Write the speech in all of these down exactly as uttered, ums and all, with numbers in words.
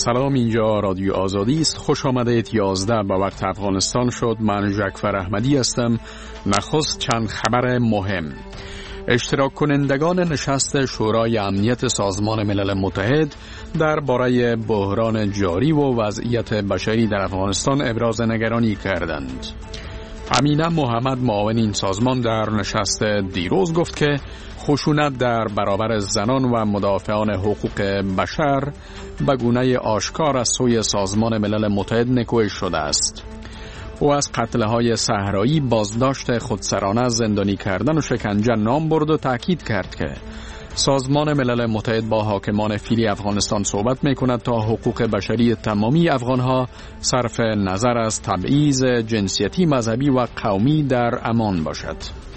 سلام، اینجا رادیو آزادی است. خوش آمدید. یازده به وقت افغانستان شد. من جعفر احمدی هستم. نخست چند خبر مهم. اشتراک کنندگان نشست شورای امنیت سازمان ملل متحد درباره بحران جاری و وضعیت بشری در افغانستان ابراز نگرانی کردند. امینه محمد، معاون این سازمان، در نشست دیروز گفت که خشونت در برابر زنان و مدافعان حقوق بشر به گونه آشکار از سوی سازمان ملل متحد نکوهش شده است. او از قتل‌های صحرایی، بازداشت خودسرانه، زندانی کردن و شکنجه نام برد و تاکید کرد که سازمان ملل متحد با حاکمان فعلی افغانستان صحبت می‌کند تا حقوق بشری تمامی افغان‌ها صرف نظر از تبعیض جنسیتی، مذهبی و قومی در امان باشد.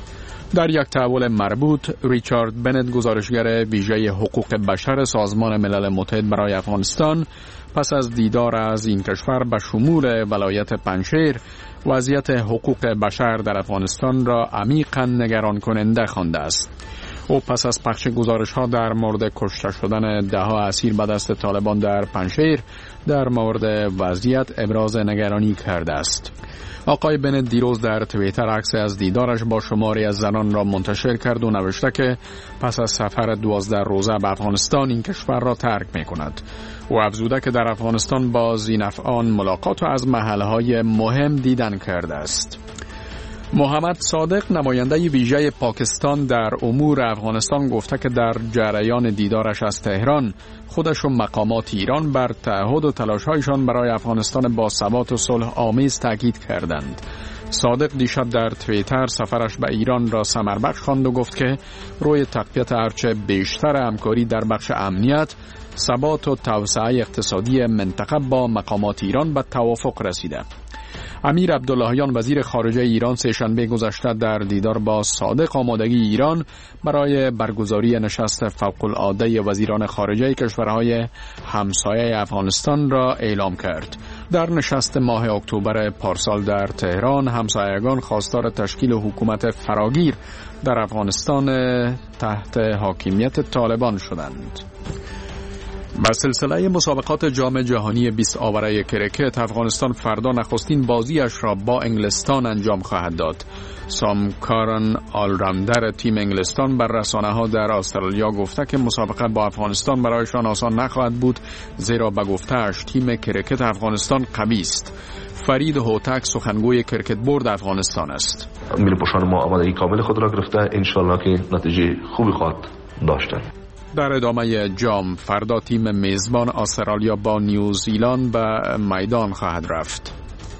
در یک تحول مربوط، ریچارد بنت، گزارشگر ویژه حقوق بشر سازمان ملل متحد برای افغانستان، پس از دیدار از این کشور به شمول ولایت پنجشیر، وضعیت حقوق بشر در افغانستان را عمیقاً نگران کننده خوانده است. او پس از پخش گزارش‌ها در مورد کشته شدن ده‌ها اسیر به دست طالبان در پنجشیر در مورد وضعیت ابراز نگرانی کرده است. آقای بنت دیروز در توییتر عکس از دیدارش با شماری از زنان را منتشر کرد و نوشته که پس از سفر دوازده روزه به افغانستان این کشور را ترک می کند. او افزوده که در افغانستان با ذی‌نفعان ملاقات و از محلهای مهم دیدن کرده است. محمد صادق، نماینده ویژه پاکستان در امور افغانستان، گفته که در جریان دیدارش از تهران خودش و مقامات ایران بر تعهد و تلاش‌هایشان برای افغانستان با ثبات و صلح آمیز تاکید کردند. صادق دیشب در توییتر سفرش به ایران را ثمربخش خواند و گفت که روی تقویت هرچه بیشتر همکاری در بخش امنیت، ثبات و توسعه اقتصادی منطقه با مقامات ایران به توافق رسیده. امیر عبداللهیان، وزیر خارجه ایران، سه‌شنبه گذشته در دیدار با صادق آمادگی ایران برای برگزاری نشست فوق‌العاده وزیران خارجه کشورهای همسایه افغانستان را اعلام کرد. در نشست ماه اکتبر پارسال در تهران، همسایگان خواستار تشکیل حکومت فراگیر در افغانستان تحت حاکمیت طالبان شدند. بر سلسله مسابقات جام جهانی بیست آوره کرکت، افغانستان فردا نخستین بازیش را با انگلستان انجام خواهد داد. سام کارن، آلراندر تیم انگلستان، بر رسانه‌ها در استرالیا گفته که مسابقه با افغانستان برایشان آسان نخواهد بود، زیرا به گفته‌اش تیم کرکت افغانستان قوی است. فرید هوتک، سخنگوی کرکت بورد افغانستان است. ملی پوشان ما آمادگی کامل خود را گرفته، انشالله که نتیجه خوبی خواهد داشت. در ادامه جام فردا تیم میزبان استرالیا با نیوزیلند به میدان خواهد رفت.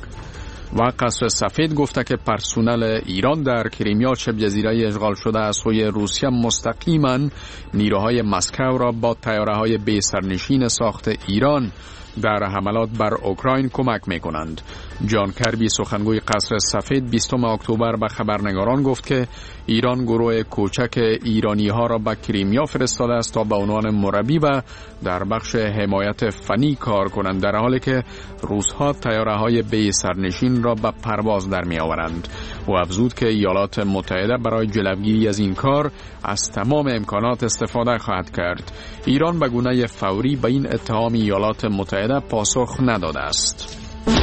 و قصر سفید گفته که پرسنل ایران در کریمیا، شبه جزیره اشغال شده از سوی روسیه، مستقیما نیروهای مسکو را با طیاره‌های بی سرنشین ساخت ایران در حملات بر اوکراین کمک می کنند. جان کربی، سخنگوی قصر سفید، بیستم اکتبر به خبرنگاران گفت که ایران گروه کوچک ایرانی ها را به کریمیا فرستاده است تا به عنوان مربی و در بخش حمایت فنی کار کنند، در حالی که روس ها طیاره های بی سرنشین را به پرواز در می آورند. و افزود که ایالات متحده برای جلوگیری از این کار از تمام امکانات استفاده خواهد کرد. ایران به گونه فوری به این اتهام ایالات متحده پاسخ نداده است.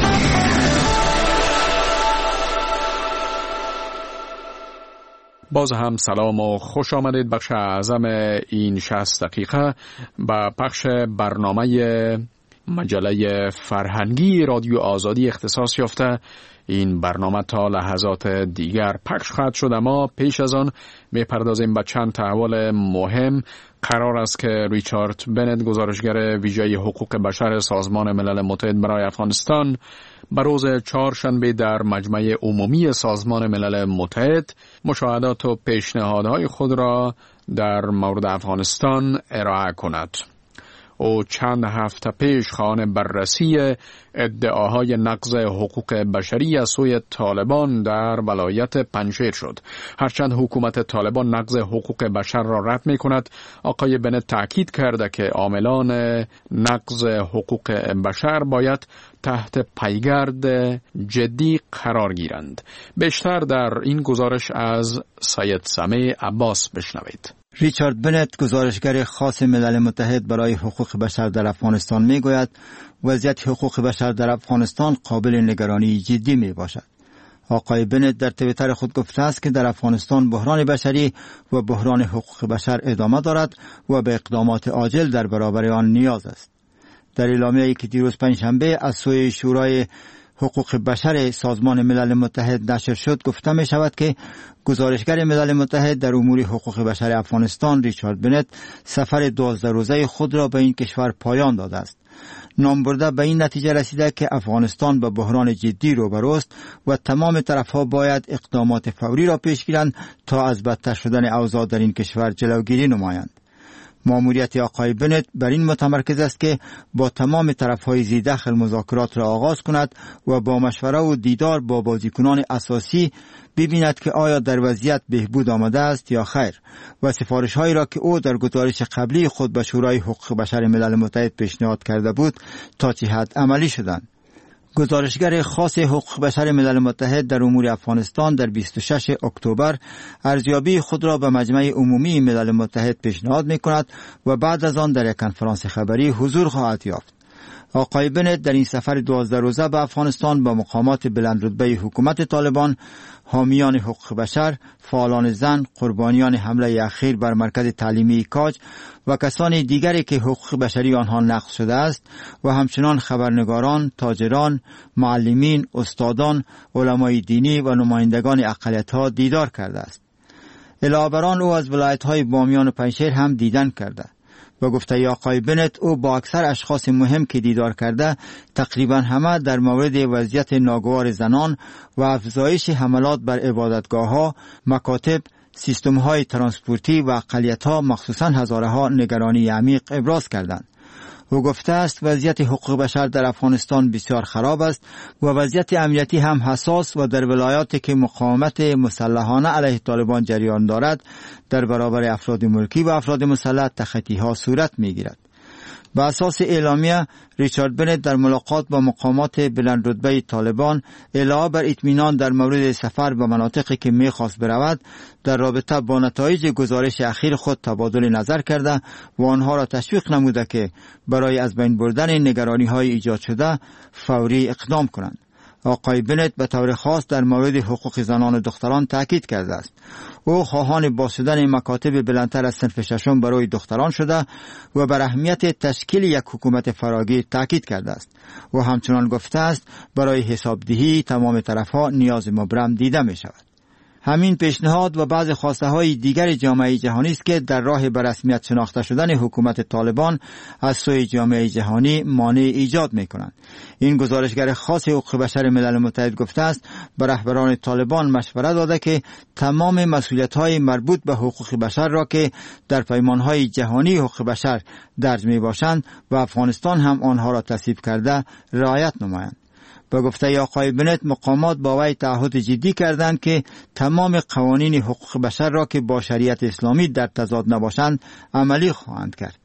باز هم سلام و خوش آمدید. بخش اعظم این شصت دقیقه به پخش برنامه مجله فرهنگی رادیو آزادی اختصاص یافته. این برنامه تا لحظات دیگر پخش خواهد شد، اما پیش از آن می‌پردازیم به چند تحول مهم. قرار است که ریچارد بنت، گزارشگر ویژه حقوق بشر سازمان ملل متحد برای افغانستان، به روز چهارشنبه در مجمع عمومی سازمان ملل متحد مشاهدات و پیشنهادهای خود را در مورد افغانستان ارائه کند. او چند هفته پیش خواهان بررسی ادعاهای نقض حقوق بشری از سوی طالبان در ولایت پنجشیر شد. هرچند حکومت طالبان نقض حقوق بشر را رد می کند، آقای بنت تاکید کرده که عاملان نقض حقوق بشر باید تحت پیگرد جدی قرار گیرند. بیشتر در این گزارش از سید سمیع عباس بشنوید. ریچارد بنت، گزارشگر خاص ملل متحد برای حقوق بشر در افغانستان، می گوید وضعیت حقوق بشر در افغانستان قابل نگرانی جدی می باشد. آقای بنت در توییتر خود گفته است که در افغانستان بحران بشری و بحران حقوق بشر ادامه دارد و به اقدامات عاجل در برابر آن نیاز است. در اعلامیه‌ای که دیروز پنجشنبه از سوی شورای حقوق بشر سازمان ملل متحد نشر شد گفته می شود که گزارشگر ملل متحد در امور حقوق بشر افغانستان ریچارد بنت سفر دوازده روزه خود را به این کشور پایان داده است. نام برده به این نتیجه رسیده که افغانستان به بحران جدی روبروست و تمام طرفها باید اقدامات فوری را پیش گیرند تا از بدتر شدن اوضاع در این کشور جلوگیری نمایند. ماموریت آقای بنت بر این متمرکز است که با تمام طرفهای ذی دخل مذاکرات را آغاز کند و با مشوره و دیدار با بازیکنان اساسی ببیند که آیا در وضعیت بهبود آمده است یا خیر و سفارش‌هایی را که او در گزارش قبلی خود به شورای حقوق بشر ملل متحد پیشنهاد کرده بود تا چه حد عملی شدند. گزارشگر خاص حقوق بشر ملل متحد در امور افغانستان در بیست و شش اکتبر ارزیابی خود را به مجمع عمومی ملل متحد پیشنهاد می کند و بعد از آن در یک کنفرانس خبری حضور خواهد یافت. آقای بنت در این سفر دوازده روزه به افغانستان با مقامات بلندرتبه حکومت طالبان، حامیان حقوق بشر، فعالان زن، قربانیان حمله اخیر بر مرکز تعلیمی کاج و کسان دیگری که حقوق بشری آنها نقض شده است و همچنان خبرنگاران، تاجران، معلمین، استادان، علمای دینی و نمایندگان اقلیت‌ها دیدار کرده است. علاوه بر آن او از ولایت‌های بامیان و پنجشیر هم دیدن کرده. و گفته آقای بنت او با اکثر اشخاص مهم که دیدار کرده تقریبا همه در مورد وضعیت ناگوار زنان و افزایش حملات بر عبادتگاه‌ها، مکاتب، سیستم‌های ترانسپورتی و اقلیت‌ها مخصوصاً هزاره‌ها نگرانی عمیق ابراز کردند. او گفته است وضعیت حقوق بشر در افغانستان بسیار خراب است و وضعیت امنیتی هم حساس و در ولایاتی که مقاومت مسلحانه علیه طالبان جریان دارد در برابر افراد ملکی و افراد مسلح تخطی‌ها صورت می‌گیرد. بر اساس اعلامیه ریچارد بنت در ملاقات با مقامات بلندرتبه طالبان علاوه بر اطمینان در مورد سفر به مناطقی که می‌خواست برود در رابطه با نتایج گزارش اخیر خود تبادل نظر کرده و آنها را تشویق نموده که برای از بین بردن نگرانی‌های ایجاد شده فوری اقدام کنند. آقای بنت به طور خاص در مورد حقوق زنان و دختران تاکید کرده است. او خواهان باز شدن مکاتب بلندتر از صنف ششم برای دختران شده و بر اهمیت تشکیل یک حکومت فراگیر تاکید کرده است و همچنان گفته است برای حسابدهی تمام طرفها نیاز مبرم دیده می شود. همین پیشنهاد و بعض خواسته های دیگر جامعه جهانی است که در راه به رسمیت شناخته شدن حکومت طالبان از سوی جامعه جهانی مانع ایجاد می کنند. این گزارشگر خاص حقوق بشر ملل متحد گفته است به رهبران طالبان مشوره داده که تمام مسئولیت های مربوط به حقوق بشر را که در پیمان های جهانی حقوق بشر درج می باشند و افغانستان هم آنها را تصویب کرده رعایت نمایند. به گفته آقای بنت مقامات با وی تعهد جدی کردند که تمام قوانین حقوق بشر را که با شریعت اسلامی در تضاد نباشند عملی خواهند کرد.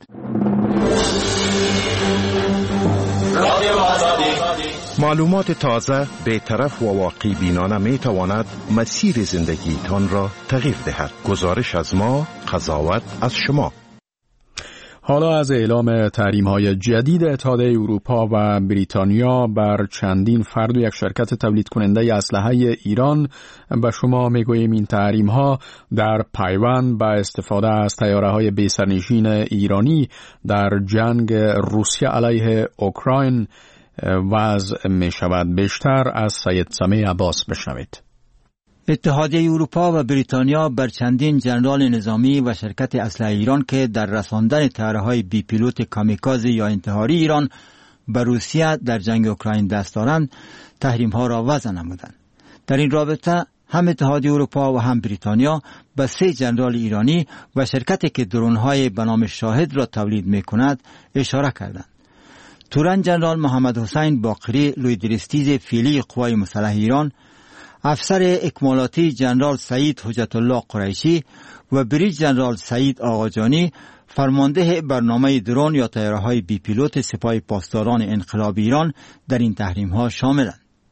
معلومات تازه، بی‌طرف و واقعی بینانه می تواند مسیر زندگی تان را تغییر دهد. گزارش از ما، قضاوت از شما. حالا از اعلام تحریم‌های جدید اتحادیه اروپا و بریتانیا بر چندین فرد و یک شرکت تولید کننده اسلحه ایران به شما میگوییم. این تحریم‌ها در پیوند به استفاده از طیاره‌های بی‌سرنشین ایرانی در جنگ روسیه علیه اوکراین وضع می‌شود. بیشتر از سید سمیع عباس بشنوید. اتحادیه اروپا و بریتانیا بر چندین ژنرال نظامی و شرکت اسلحه ایران که در رساندن طیاره‌های بی پیلوت کامیکازه یا انتحاری ایران به روسیه در جنگ اوکراین دست دارند تحریم‌ها را وضع نمودند. در این رابطه هم اتحادیه اروپا و هم بریتانیا به سه ژنرال ایرانی و شرکتی که درون‌های به نام شاهد را تولید می‌کند اشاره کردند. تورن ژنرال محمد حسین باقری لویدرستیز فیلی قوای مسلح ایران، افسر اکمالاتی جنرال سعید حجت الله قریشی و بریج جنرال سعید آقاجانی فرمانده برنامه درون یا طیاره‌های بی پیلوت سپاه پاسداران انقلاب ایران در این تحریم‌ها شاملند.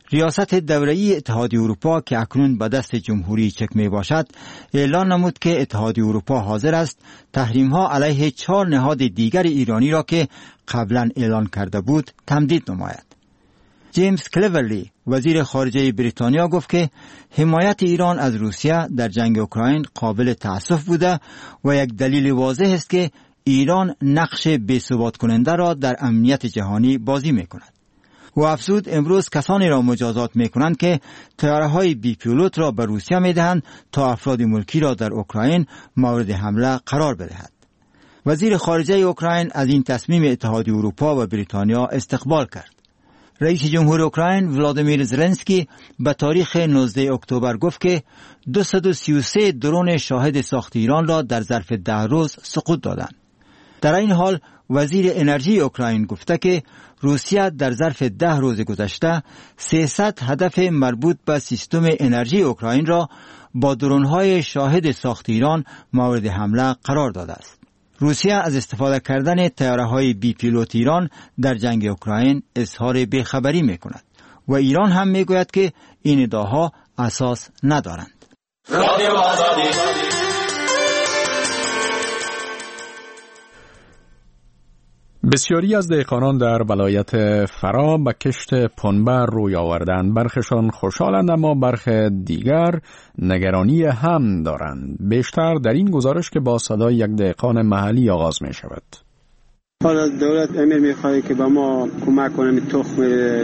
ریاست دوره‌ای اتحادیه اروپا که اکنون به دست جمهوری چک می باشد اعلان نمود که اتحادیه اروپا حاضر است تحریم‌ها علیه چهار نهاد دیگر ایرانی را که قبلا اعلان کرده بود تمدید نماید. جیمز کلیورلی وزیر خارجه بریتانیا گفت که حمایت ایران از روسیه در جنگ اوکراین قابل تأسف بوده و یک دلیل واضح است که ایران نقش بی‌ثبات کننده را در امنیت جهانی بازی می کند. و افزود امروز کسانی را مجازات می کنند که طیاره‌های بی پیلوت را به روسیه می دهند تا افراد ملکی را در اوکراین مورد حمله قرار بدهد. وزیر خارجه اوکراین از این تصمیم اتحادیه اروپا و بریتانیا استقبال کرد. رئیس جمهور اوکراین ولادیمیر زلنسکی به تاریخ نوزدهم اکتبر گفت که دویست و سی و سه درون شاهد ساخت ایران را در ظرف ده روز سقوط دادند. در این حال وزیر انرژی اوکراین گفته که روسیه در ظرف ده روز گذشته سیصد هدف مربوط به سیستم انرژی اوکراین را با درون‌های شاهد ساخت ایران مورد حمله قرار داده است. روسیه از استفاده کردن طیاره‌های بی پیلوت ایران در جنگ اوکراین اظهار بیخبری می‌کند و ایران هم می‌گوید که این ادعاها اساس ندارند. بسیاری از دهقانان در ولایت فرا به کشت پنبه روی آوردند. برخشان خوشحالند اما برخی دیگر نگرانی هم دارند. بیشتر در این گزارش که با صدای یک دهقان محلی آغاز می شود. حالا دولت امیر میخواد که به ما کمک کنه تخم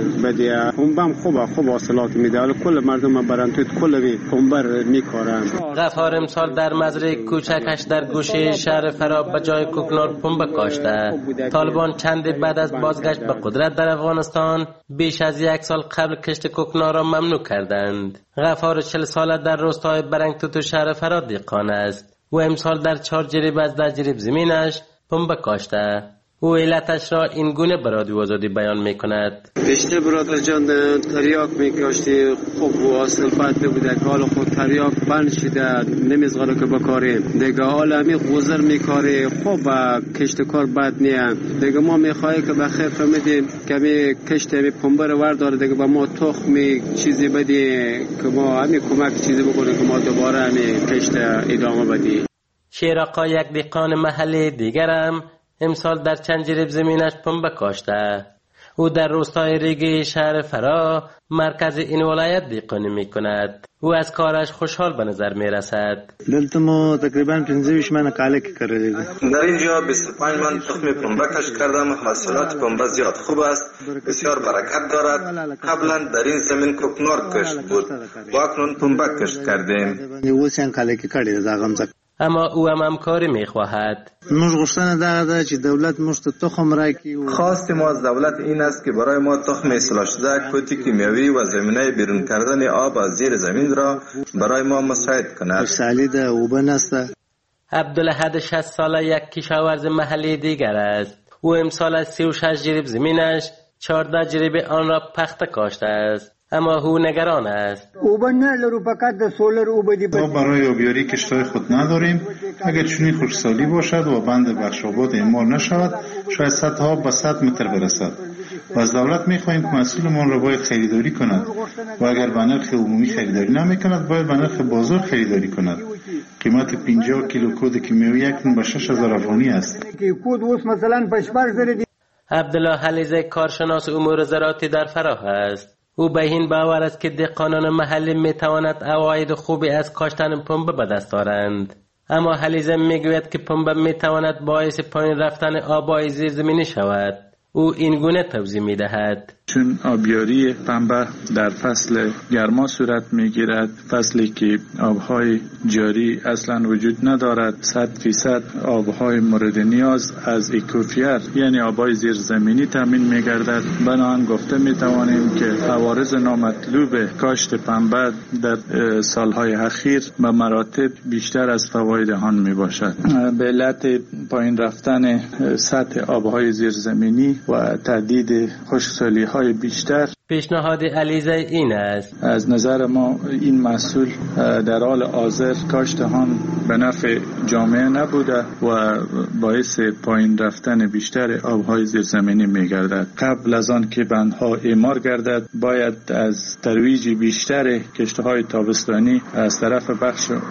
بده. پنبه خوبه خوب حاصلات میده. حالا کل مردم برن توی کل پنبه میکارن. غفار امسال در مزرعه کوچکش در گوشه شهر فرا به جای کوکنار پنبه کاشته. طالبان چند بعد از بازگشت به قدرت در افغانستان بیش از یک سال قبل کشت کوکنار را ممنوع کردند. غفار چهل ساله در روستای برنگتوت شهر فرا دهقان است. و امسال در چهار جریب از ده جریب زمینش پنبه کاشته. او علتش را این گونه به رادیو آزادی بیان می کند. پیشتر برادر جان تریاک می کاشتی خوب و اصل بد نبوده که حالا خود تریاک بند شده نمیزغاله که بکاریم دیگه حالا همی غوزر می کاری خوب کشت کار بد نیم دیگه ما می خواهی که بخیر فهمیدیم که همی کشت همی پنبه رو ورداره دیگه با ما تخمی چیزی بدی که ما همی کمک چیزی بکنیم که ما دوباره همی کشت ادامه بدی. شیراقا یک دهقان محلی دیگرم امسال در چند جریب زمینش پنبه کاشته. او در روستای ریگی شهر فرا مرکز این ولایت دهقانی می کند. او از کارش خوشحال به نظر می رسد. دلتا ما تقریبا پنځه من کالک کرده. در اینجا بیست و پنج من تخم پنبه کاشت کردم. حاصلات پنبه زیاد خوب است. بسیار برکت دارد. قبلا در این زمین کوکنار کاشت بود. و اکنون پنبه کاشت کردیم. اوسیان کالک کردیم داغم زد. اما او هم همکاری میخواهد. موږ غوښتنه دا ده چې دولت موږ ته تخم راکړي. خواست ما از دولت این است که برای ما تخم اصلاح شده، کودی کیمیاوی و زمینه بیرون کردن آب از زیر زمین را برای ما مساعد کند. سالی ده اوبه نسته. عبدالحد شصت ساله یک کشاورز محلی دیگر است. او امسال از سی و شش جریب زمینش چهارده جریب آن را پخته کاشته است. اما او نگران است. ما برای آبیاری کشتای خود نداریم. اگر چنین خشکسالی باشد و بند بخشاباد اعمال نشود شاید سطح آب به صد متر برسد و از دولت می‌خواهیم که مسئولمان را باید خریداری کند و اگر به نرخ عمومی خریداری نمی‌کند باید به نرخ بازار خریداری کند. قیمت پنجاه کیلو کود کیمیاوی اکنون به شش هزار افغانی است. عبدالله حلیزه کارشناس امور زراعتی در فراه است. او به این باور است که دهقانان محلی می تواند عواید خوبی از کاشتن پنبه به دست آورند. اما حلیزه می گوید که پنبه می تواند باعث پایین رفتن آبای زیرزمینی شود. او این گونه توضیح می دهد. چون آبیاری پنبه در فصل گرما صورت می گیرد، فصلی که آبهای جاری اصلا وجود ندارد، صد فیصد آبهای مورد نیاز از اکوفیر یعنی آبهای زیرزمینی تامین می گردد. بنابراین گفته می توانیم که عوارض نامطلوب کاشت پنبه در سالهای اخیر به مراتب بیشتر از فواید آن می باشد. به علت پایین رفتن سطح آبهای زیرزمینی و تهدید خشکسالی های های بیشتر. پیشنهاد علیزه این است: از نظر ما این محصول در حال حاضر کاشت هم به نفع جامعه نبوده و باعث پایین رفتن بیشتر آبهای زیرزمینی می‌گردد. قبل از آن که بندها اعمار گردد باید از ترویج بیشتر کشت‌های تابستانی از طرف بخش